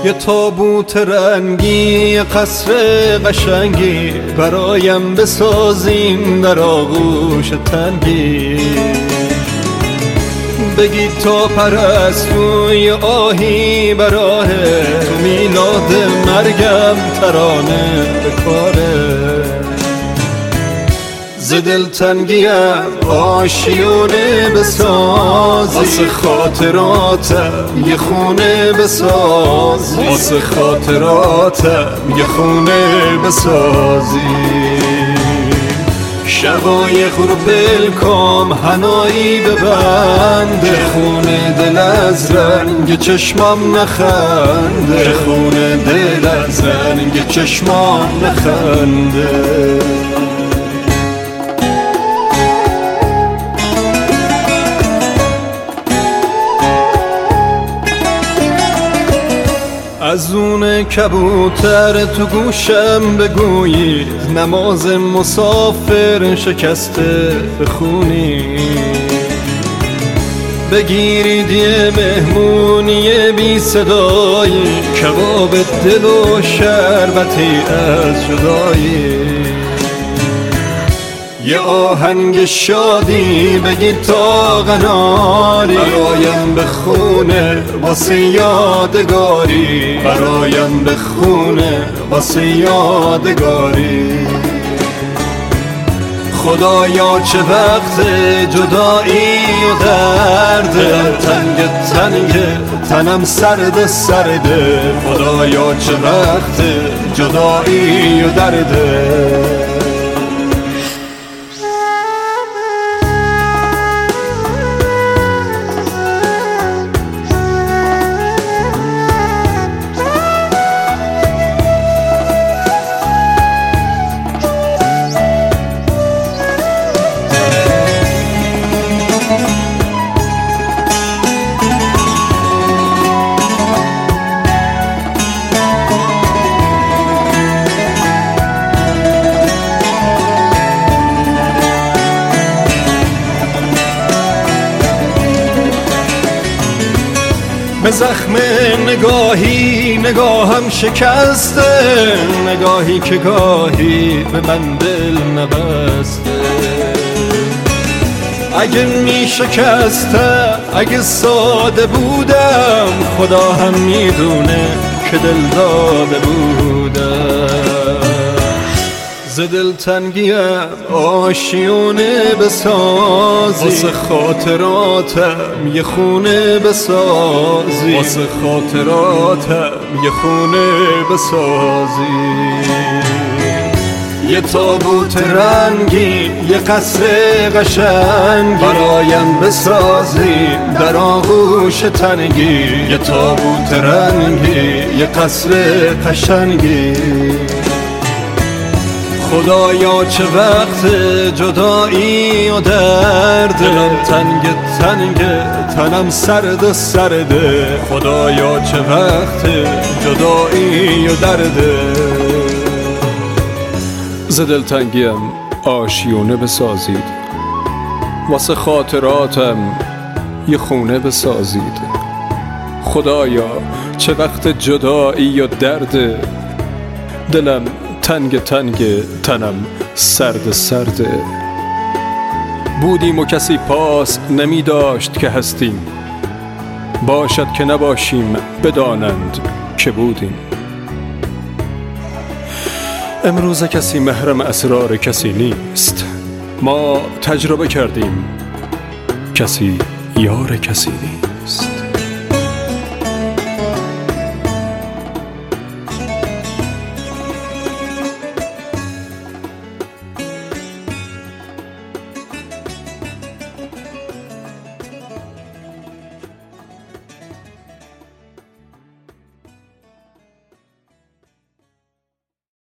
یه تابوت رنگی، یه قصر قشنگی برایم بسازیم در آغوش تنگی. بگی تا پرستوی آهی براهه، تو میلاد مرگم ترانه بکاره. ز دلتنگیم آشیونه بسازی، واسه خاطراتم یه خونه بسازی، واسه خاطراتم یه خونه بسازی. شقایق رو بلکام هنایی ببنده، خونه دل از رنگ چشمام نخنده، خونه دل از رنگ چشمام نخنده. از اون کبوتر تو گوشم بگویید، نماز مسافر شکسته بخونی. بگیرید یه مهمونی بی صدایی، کباب دل و شربتی از جدایی. یه آهنگ شادی بگید تا قناری، برایم بخونه واسه یادگاری، برایم بخونه واسه یادگاری. خدایا چه وقت جدایی و درده، تنگ تنگ تنم سرد سرده. خدایا چه وقت جدایی و درده. به زخم نگاهی نگاهم شکسته، نگاهی که گاهی به من دل نبسته. اگه می شکستم، اگه ساده بودم، خدا هم میدونه که دل داده بودم. ز دلتنگیم آشیونه بسازی، واسه خاطراتم یه خونه بسازی، واسه خاطراتم یه خونه بسازی. یه تابوت رنگی، یه قصر قشنگی برایم بسازی در آغوش تنگی. یه تابوت رنگی، یه قصر قشنگی. خدایا چه وقت جدایی و درد، دلم تنگ تنگ تنم سرد سرده. خدایا چه وقت جدایی و درده. ز دلتنگیم آشیونه بسازید، واسه خاطراتم یه خونه بسازید. خدایا چه وقت جدایی و درد، دلم تنگ تنگ تنم سرد سرده. بودیم و کسی پاس نمی داشت که هستیم، باشد که نباشیم بدانند که بودیم. امروز کسی محرم اسرار کسی نیست، ما تجربه کردیم کسی یار کسی نیست.